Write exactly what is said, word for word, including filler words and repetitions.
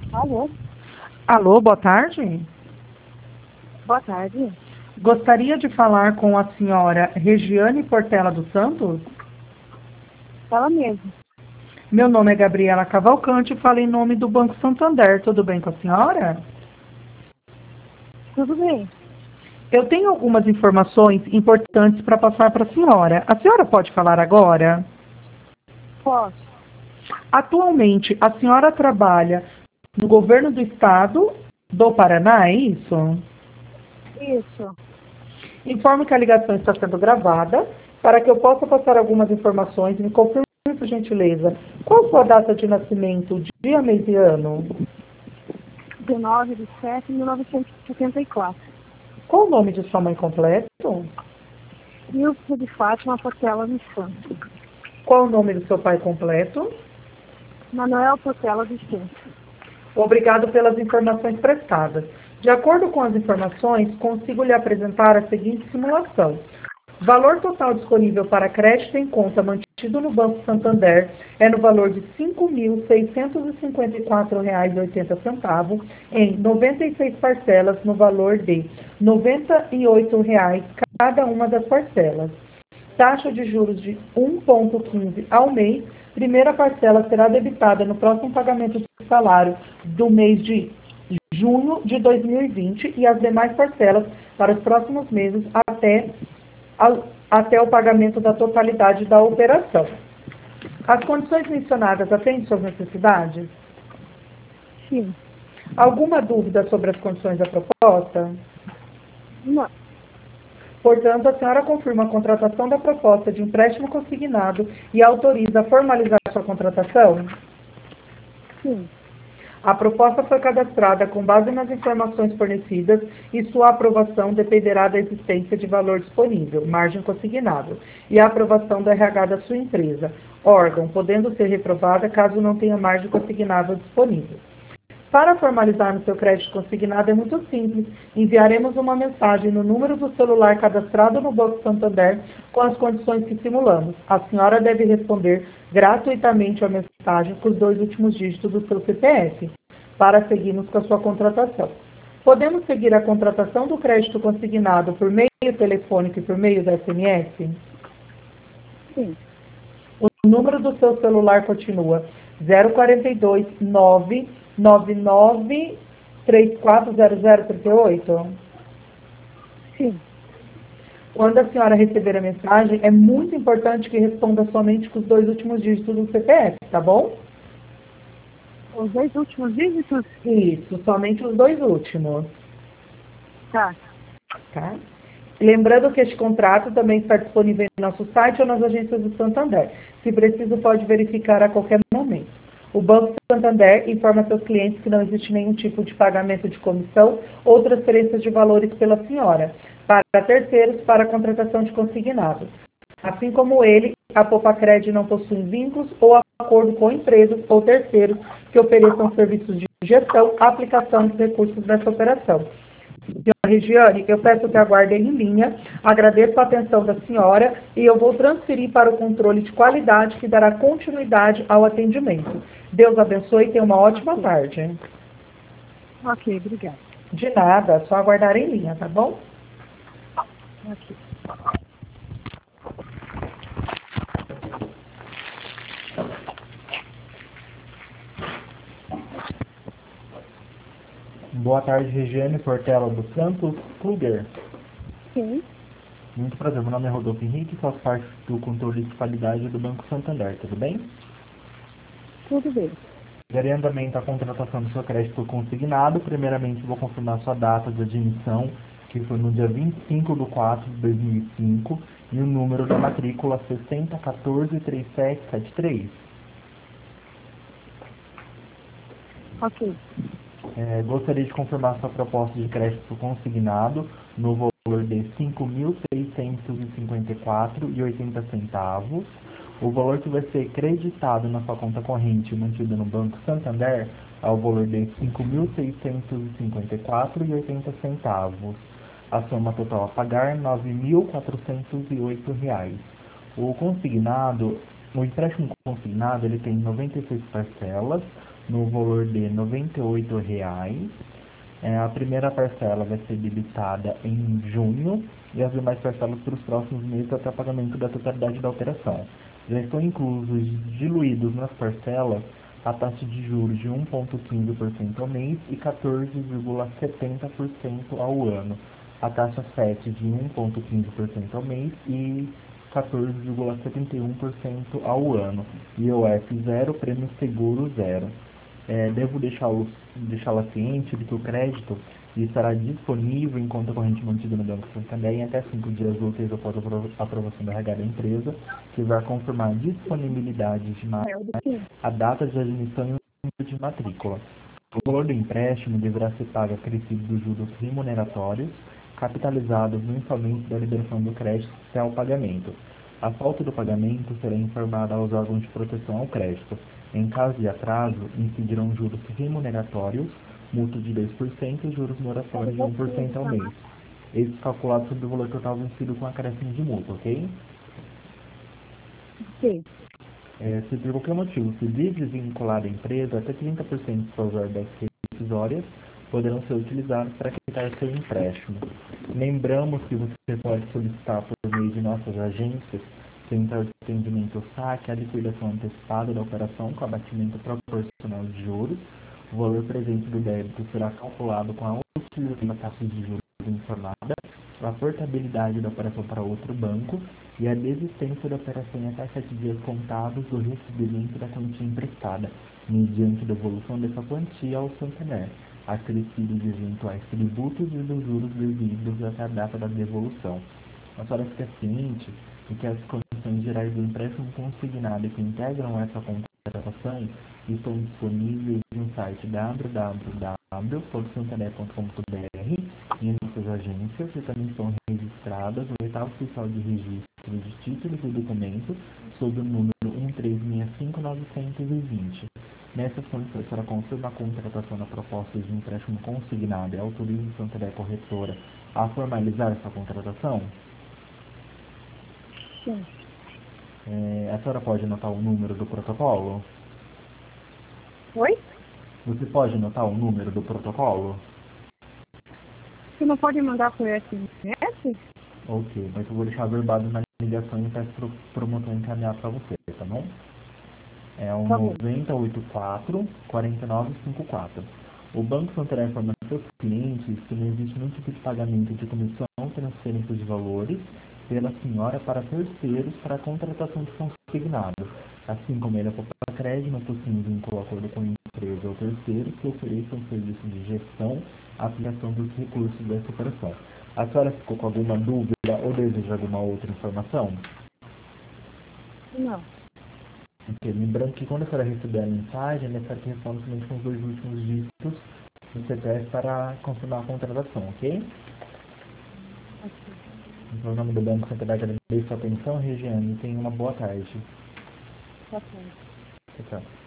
Alô, Alô, boa tarde. boa tarde. Gostaria de falar com a senhora Regiane Portela dos Santos. Ela mesma. Meu nome é Gabriela Cavalcante e falo em nome do Banco Santander. Tudo bem com a senhora? Tudo bem? Eu tenho algumas informações importantes para passar para a senhora. A senhora pode falar agora? Posso? Atualmente, a senhora trabalha no governo do estado do Paraná, é isso? Isso. Informo que a ligação está sendo gravada para que eu possa passar algumas informações. Me confirme, por gentileza, qual a sua data de nascimento, dia, mês e ano? dezenove de sete de mil novecentos e setenta e quatro. Qual o nome de sua mãe completo? Ilse de Fátima Portela dos Santos. Qual o nome do seu pai completo? Manuel Portela dos Santos. Obrigado pelas informações prestadas. De acordo com as informações, consigo lhe apresentar a seguinte simulação. Valor total disponível para crédito em conta mantido no Banco Santander é no valor de cinco mil seiscentos e cinquenta e quatro reais e oitenta centavos em noventa e seis parcelas no valor de noventa e oito reais cada uma das parcelas. Taxa de juros de um vírgula quinze ao mês. Primeira parcela será debitada no próximo pagamento do salário do mês de junho de dois mil e vinte e as demais parcelas para os próximos meses até, até o pagamento da totalidade da operação. As condições mencionadas atendem suas necessidades? Sim. Alguma dúvida sobre as condições da proposta? Não. Portanto, a senhora confirma a contratação da proposta de empréstimo consignado e autoriza a formalizar sua contratação? Sim. A proposta foi cadastrada com base nas informações fornecidas e sua aprovação dependerá da existência de valor disponível, margem consignado, e a aprovação do R H da sua empresa, órgão, podendo ser reprovada caso não tenha margem consignada disponível. Para formalizar no seu crédito consignado é muito simples. Enviaremos uma mensagem no número do celular cadastrado no Banco Santander com as condições que simulamos. A senhora deve responder gratuitamente a mensagem com os dois últimos dígitos do seu C P F para seguirmos com a sua contratação. Podemos seguir a contratação do crédito consignado por meio telefônico e por meio da S M S? Sim. O número do seu celular continua zero quatro dois nove nove nove três quatro zero zero três oito? Sim. Quando a senhora receber a mensagem, é muito importante que responda somente com os dois últimos dígitos do C P F, tá bom? Os dois últimos dígitos? Isso, somente os dois últimos. Tá. Tá? Lembrando que este contrato também está disponível em nosso site ou nas agências do Santander. Se preciso, pode verificar a qualquer momento. O Banco Santander informa seus clientes que não existe nenhum tipo de pagamento de comissão ou transferência de valores pela senhora, para terceiros para a contratação de consignados. Assim como ele, a Popacred não possui vínculos ou acordo com empresas ou terceiros que ofereçam serviços de gestão, aplicação dos recursos dessa operação. Senhora Regiane, eu peço que aguardem em linha, agradeço a atenção da senhora e eu vou transferir para o controle de qualidade que dará continuidade ao atendimento. Deus abençoe e tenha uma ótima tarde. Ok, obrigada. De nada, só aguardar em linha, tá bom? Ok. Boa tarde, Regiane Portela dos Santos, Kluger. Sim. Muito prazer, meu nome é Rodolfo Henrique, faço parte do controle de qualidade do Banco Santander, tudo bem? Tudo bem. Darei andamento à contratação do seu crédito consignado. Primeiramente, vou confirmar sua data de admissão, que foi no dia vinte e cinco de quatro de dois mil e cinco, e o número da matrícula sessenta um quatro três sete sete três. Ok. É, gostaria de confirmar sua proposta de crédito consignado no valor de cinco mil seiscentos e cinquenta e quatro reais e oitenta centavos. O valor que vai ser creditado na sua conta corrente mantida no Banco Santander é o valor de cinco mil seiscentos e cinquenta e quatro reais e oitenta centavos. A soma total a pagar nove mil quatrocentos e oito reais. O consignado, o empréstimo consignado, ele tem noventa e seis parcelas, no valor de noventa e oito reais. É, a primeira parcela vai ser debitada em junho e as demais parcelas para os próximos meses até o pagamento da totalidade da operação. Já estão inclusos, diluídos nas parcelas, a taxa de juros de um vírgula quinze por cento ao mês e quatorze vírgula setenta por cento ao ano. A taxa FET de um vírgula quinze por cento ao mês e quatorze vírgula setenta e um por cento ao ano. I O F zero, prêmio seguro zero. É, devo deixá-lo- deixá-la ciente de que o crédito estará disponível em conta corrente mantida no Banco Santander em até cinco dias úteis após a aprova- aprovação da R H da empresa, que vai confirmar a disponibilidade de ma- É o do quê? a data de admissão e o número de matrícula. O valor do empréstimo deverá ser pago acrescido dos juros remuneratórios, capitalizados mensalmente da liberação do crédito até o pagamento. A falta do pagamento será informada aos órgãos de proteção ao crédito. Em caso de atraso, incidirão juros remuneratórios, multa de dois por cento e juros moratórios de um por cento ao mês. Esses calculados sobre o valor total vencido com acréscimo de multa, ok? Sim. É, se por qualquer motivo se desvincular da empresa, até trinta por cento de suas ordens decisórias poderão ser utilizadas para quitar seu empréstimo. Lembramos que você pode solicitar por meio de nossas agências, Central de Atendimento S A C, a liquidação antecipada da operação com abatimento proporcional de juros. O valor presente do débito será calculado com a utilização da taxa de juros informada, a portabilidade da operação para outro banco e a desistência da operação em até sete dias contados do recebimento da quantia emprestada, mediante devolução dessa quantia ao Santander, acrescido de eventuais tributos e dos juros devidos até a data da devolução. A senhora fica ciente de que as condições gerais do empréstimo consignado e que integram essa contratação estão disponíveis no site w w w ponto santander ponto com ponto b r e em nossas agências, que também estão registradas no oitavo oficial de registro de títulos e documentos sob o número um três seis cinco nove dois zero. Nessas condições, para confirmar a contratação da proposta de empréstimo consignado e autoriza o Santander Corretora a formalizar essa contratação, Sim. é, a senhora pode anotar o número do protocolo? Oi? Você pode anotar o número do protocolo? Você não pode mandar por S M S? Ok, mas eu vou deixar verbado na ligação e peço pro promotor encaminhar para você, tá bom? É o Tá bom. nove zero oito quatro, quatro nove cinco quatro. O Banco Santander informa seus clientes que não existe nenhum tipo de pagamento de comissão ou transferência de valores pela senhora para terceiros para a contratação de consignado, assim como ele apoia crédito, não possui vínculo acordo com a empresa ou terceiro que ofereçam serviço de gestão, aplicação dos recursos dessa operação. A senhora ficou com alguma dúvida ou deseja alguma outra informação? Não. Ok, lembrando que quando a senhora receber a mensagem, é necessário que responda somente com os dois últimos dígitos do C P F para confirmar a contratação, ok? Ok. Então, em nome do Banco Santander, agradeço a atenção, Regiane, e tenha uma boa tarde. Tá certo. Tchau, tchau.